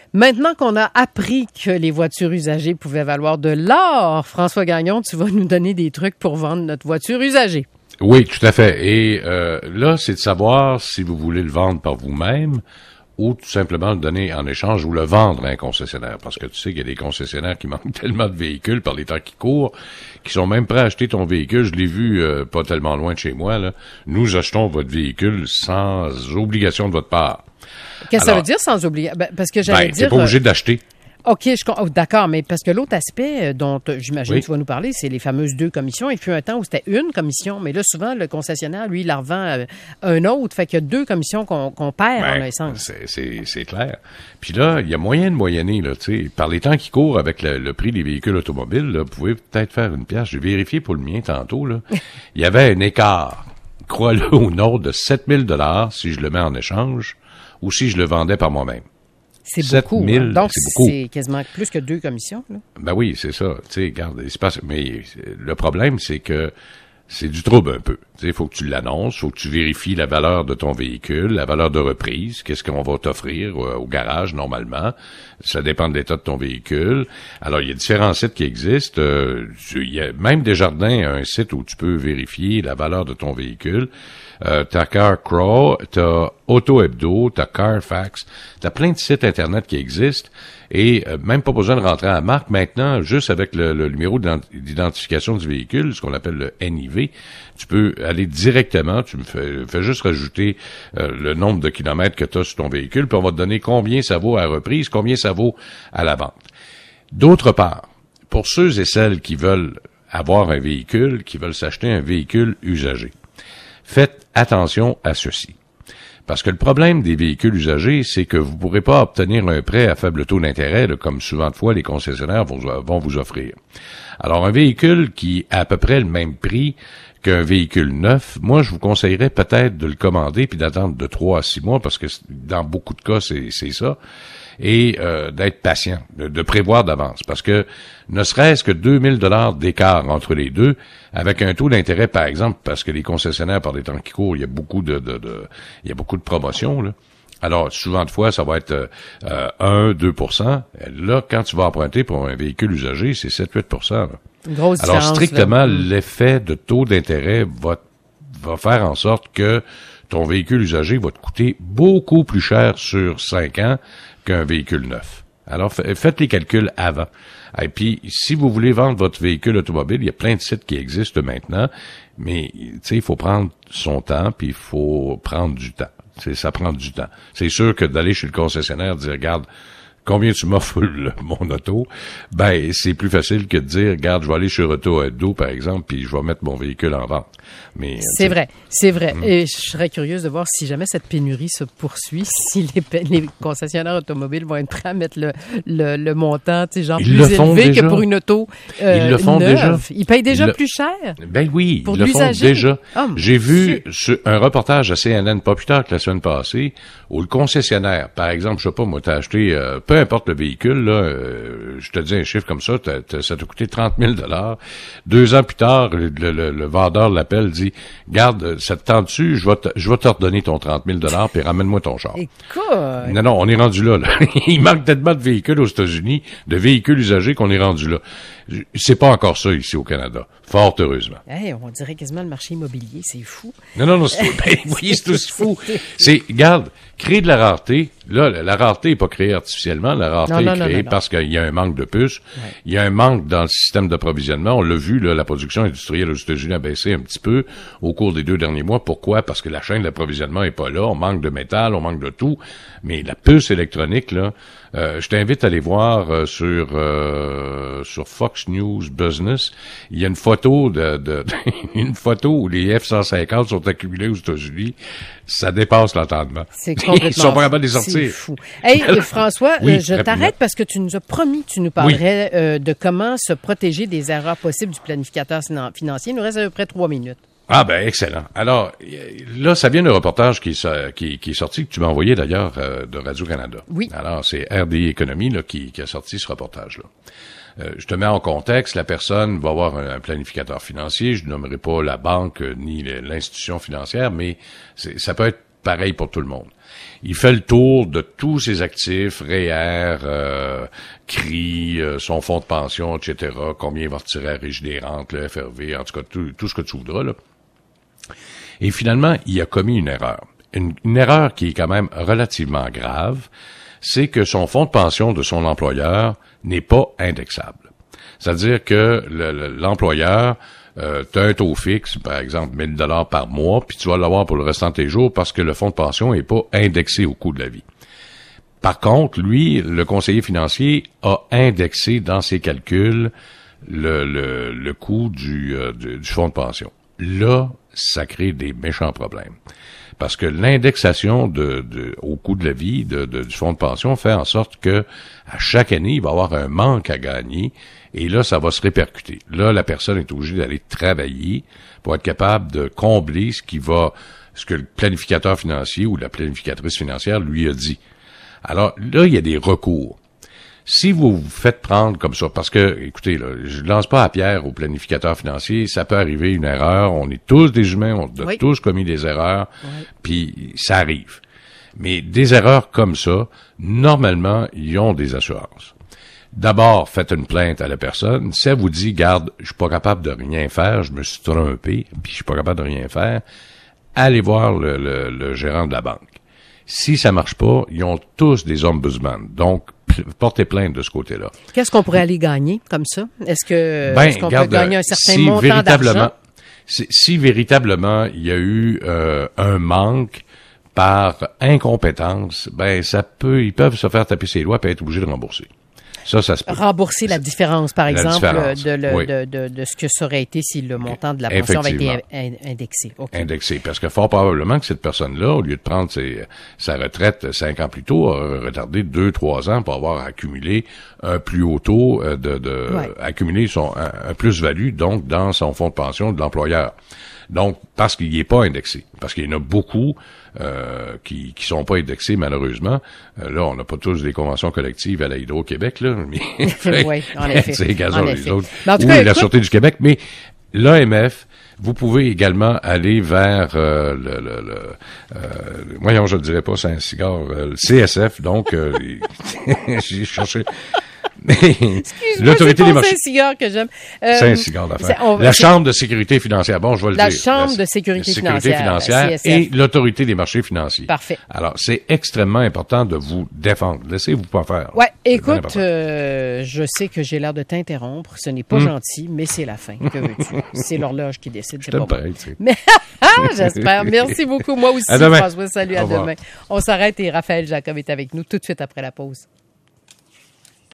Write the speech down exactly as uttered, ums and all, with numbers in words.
Maintenant qu'on a appris que les voitures usagées pouvaient valoir de l'or, François Gagnon, tu vas nous donner des trucs pour vendre notre voiture usagée. Oui, tout à fait. Et euh, là, c'est de savoir si vous voulez le vendre par vous-même ou tout simplement le donner en échange ou le vendre à un concessionnaire. Parce que tu sais qu'il y a des concessionnaires qui manquent tellement de véhicules par les temps qui courent, qui sont même prêts à acheter ton véhicule. Je l'ai vu euh, pas tellement loin de chez moi, là. Nous achetons votre véhicule sans obligation de votre part. Qu'est-ce que ça veut dire sans obligation? Ben, parce que j'allais ben, dire... t'es pas obligé d'acheter. OK, je, oh, d'accord, mais parce que l'autre aspect dont j'imagine oui. tu vas nous parler, c'est les fameuses deux commissions. Il fut un temps où c'était une commission, mais là, souvent, le concessionnaire, lui, il la revend un autre. Fait qu'il y a deux commissions qu'on, qu'on perd ben, en un sens. C'est, c'est, c'est clair. Puis là, il y a moyen de moyenner, là, tu sais. Par les temps qui courent avec le, le prix des véhicules automobiles, là, vous pouvez peut-être faire une pièce. J'ai vérifié pour le mien tantôt, là. Il y avait un écart, crois-le ou non, de sept mille dollars si je le mets en échange ou si je le vendais par moi-même. C'est beaucoup. sept mille, hein? Donc, c'est beaucoup. c'est quasiment plus que deux commissions. Là. Ben oui, c'est ça. Tu sais, regarde, il se passe. Mais le problème, c'est que c'est du trouble un peu. Tu sais, il faut que tu l'annonces, il faut que tu vérifies la valeur de ton véhicule, la valeur de reprise, qu'est-ce qu'on va t'offrir euh, au garage normalement. Ça dépend de l'état de ton véhicule. Alors, il y a différents sites qui existent. Euh, il y a même Desjardins, un site où tu peux vérifier la valeur de ton véhicule. Euh, t'as CarCrow, t'as Auto Hebdo, t'as Carfax, t'as plein de sites Internet qui existent et euh, même pas besoin de rentrer à la marque. Maintenant, juste avec le, le numéro d'identification du véhicule, ce qu'on appelle le N I V, tu peux aller directement, tu me fais, fais juste rajouter euh, le nombre de kilomètres que tu as sur ton véhicule, puis on va te donner combien ça vaut à la reprise, combien ça vaut à la vente. D'autre part, pour ceux et celles qui veulent avoir un véhicule, qui veulent s'acheter un véhicule usagé, faites attention à ceci. Parce que le problème des véhicules usagés, c'est que vous ne pourrez pas obtenir un prêt à faible taux d'intérêt, là, comme souvent de fois les concessionnaires vont, vont vous offrir. Alors, un véhicule qui a à peu près le même prix qu'un véhicule neuf, moi, je vous conseillerais peut-être de le commander puis d'attendre de trois à six mois, parce que dans beaucoup de cas, c'est, c'est ça. Et euh, d'être patient, de, de prévoir d'avance. Parce que ne serait-ce que deux mille dollars d'écart entre les deux, avec un taux d'intérêt, par exemple, parce que les concessionnaires, par les temps qui courent, il y a beaucoup de, de, de il y a beaucoup de promotions, là. Alors, souvent de fois, ça va être euh, un à deux pour cent. Là, quand tu vas emprunter pour un véhicule usagé, c'est sept à huit pour cent. Là. Une grosse Alors, strictement, là. l'effet de taux d'intérêt va, va faire en sorte que ton véhicule usagé va te coûter beaucoup plus cher sur cinq ans qu'un véhicule neuf. Alors, faites les calculs avant. Et puis, si vous voulez vendre votre véhicule automobile, il y a plein de sites qui existent maintenant, mais, tu sais, il faut prendre son temps, puis il faut prendre du temps. C'est, ça prend du temps. C'est sûr que d'aller chez le concessionnaire et dire, regarde, combien tu m'offres le, mon auto, ben, c'est plus facile que de dire, regarde, je vais aller chez Auto Hebdo, par exemple, puis je vais mettre mon véhicule en vente. Mais, c'est vrai, c'est vrai. Hum. Et je serais curieuse de voir si jamais cette pénurie se poursuit, si les, les concessionnaires automobiles vont être prêts à mettre le, le, le montant, tu sais, genre ils plus élevé déjà. que pour une auto euh, Ils le font neuve. déjà. Ils payent déjà le... plus cher. Ben oui, pour ils le font l'usager. déjà. Oh, J'ai vu sur un reportage à C N N pas plus tard que la semaine passée, où le concessionnaire, par exemple, je sais pas, moi, t'as acheté, euh, peu importe le véhicule, là, euh, je te dis un chiffre comme ça, t'as, t'as, ça t'a coûté trente mille dollars. Deux ans plus tard, le, le, le, le vendeur l'appelle, dit, garde, ça te tente dessus, je vais te, je vais te redonner ton trente mille dollars, puis ramène-moi ton char. Écoute. Non, non, on est rendu là, là. Il manque tellement de véhicules aux États-Unis, de véhicules usagés qu'on est rendu là. C'est pas encore ça ici au Canada. Fort heureusement. Hey, on dirait quasiment le marché immobilier, c'est fou. Non, non, non, c'est, ben, vous voyez, c'est aussi fou. C'est, regarde, créer de la rareté. Là, la rareté n'est pas créée artificiellement. La rareté non, non, est créée non, non, parce qu'il y a un manque de puces. Ouais. Il y a un manque dans le système d'approvisionnement. On l'a vu, là, la production industrielle aux États-Unis a baissé un petit peu au cours des deux derniers mois. Pourquoi? Parce que la chaîne d'approvisionnement est pas là. On manque de métal, on manque de tout. Mais la puce électronique, là, euh, je t'invite à aller voir euh, sur euh, sur Fox News Business. Il y a une photo de, de une photo où les F cent cinquante sont accumulés aux États-Unis. Ça dépasse l'entendement. C'est complètement Ils sont pas capables de les sortir. C'est fou. Hey, François, oui, euh, je t'arrête parce que tu nous as promis que tu nous parlerais oui. euh, de comment se protéger des erreurs possibles du planificateur financier. Il nous reste à peu près trois minutes. Ah ben excellent. Alors là, ça vient d'un reportage qui est, qui, qui est sorti, que tu m'as envoyé d'ailleurs euh, de Radio-Canada. Oui. Alors c'est R D I Économie là, qui, qui a sorti ce reportage-là. Euh, je te mets en contexte, la personne va avoir un, un planificateur financier, je ne nommerai pas la banque euh, ni l'institution financière, mais c'est, ça peut être pareil pour tout le monde. Il fait le tour de tous ses actifs, R E E R, euh, C R I, euh, son fonds de pension, et cetera, combien il va retirer à Régie des rentes, le F R V, en tout cas, tout, tout ce que tu voudras, là. Et finalement, il a commis une erreur. Une, une erreur qui est quand même relativement grave, c'est que son fonds de pension de son employeur n'est pas indexable. C'est-à-dire que le, le, l'employeur, euh, tu as un taux fixe, par exemple mille dollars par mois, puis tu vas l'avoir pour le restant de tes jours parce que le fonds de pension n'est pas indexé au coût de la vie. Par contre, lui, le conseiller financier a indexé dans ses calculs le, le, le coût du, euh, du, du fonds de pension. Là, ça crée des méchants problèmes. Parce que l'indexation de, de, au coût de la vie de, de, du fonds de pension fait en sorte que à chaque année, il va y avoir un manque à gagner et là, ça va se répercuter. Là, la personne est obligée d'aller travailler pour être capable de combler ce qui va, ce que le planificateur financier ou la planificatrice financière lui a dit. Alors là, il y a des recours. Si vous vous faites prendre comme ça, parce que, écoutez, là, je lance pas à pierre au planificateur financier, ça peut arriver une erreur, on est tous des humains, on a oui. tous commis des erreurs, oui. puis ça arrive. Mais des erreurs comme ça, normalement, ils ont des assurances. D'abord, faites une plainte à la personne. Si elle vous dit, garde, je suis pas capable de rien faire, je me suis trompé, puis je suis pas capable de rien faire, allez voir le, le, le gérant de la banque. Si ça marche pas, ils ont tous des ombudsman. Donc, portez plainte de ce côté-là. Qu'est-ce qu'on pourrait aller gagner comme ça? Est-ce que ben, est-ce qu'on regarde, peut gagner un certain si montant d'argent? Si, si véritablement il y a eu euh, un manque par incompétence, ben ça peut, ils peuvent se faire taper ses doigts et être obligés de rembourser. Ça, ça se peut. Rembourser la différence, par la exemple, différence. De, le, oui. de, de, de ce que ça aurait été si le montant de la pension avait été indexé. Okay. Indexé. Parce que fort probablement que cette personne-là, au lieu de prendre ses, sa retraite cinq ans plus tôt, a retardé deux, trois ans pour avoir accumulé un plus haut taux de, de ouais. accumuler son, un, un plus-value, donc, dans son fonds de pension de l'employeur. Donc, parce qu'il n'est pas indexé. Parce qu'il y en a beaucoup euh, qui qui sont pas indexés, malheureusement. Euh, là, on n'a pas tous des conventions collectives à la Hydro-Québec, là. Mais, oui, en effet. C'est gazon les autres. En ou cas, la Sûreté du Québec. Mais l'A M F, vous pouvez également aller vers euh, le, le, le euh, voyons, je ne dirais pas, c'est un cigare, euh, le C S F, donc euh, j'ai cherché... L'autorité des marchés. C'est un cigare que j'aime. Euh, c'est un cigare d'affaires. On, la Chambre de sécurité financière. Bon, je vais le la dire. Chambre la, de sécurité, sécurité financière, financière et l'autorité des marchés financiers. Parfait. Alors, c'est extrêmement important de vous défendre. Laissez-vous pas faire. Ouais, écoute, euh, je sais que j'ai l'air de t'interrompre. Ce n'est pas hum. gentil, mais c'est la fin. Que veux-tu? C'est l'horloge qui décide. C'est pas pareil, tu sais. Mais j'espère. Merci beaucoup. Moi aussi, François. Salut, à, à demain. On s'arrête et Raphaël Jacob est avec nous tout de suite après la pause.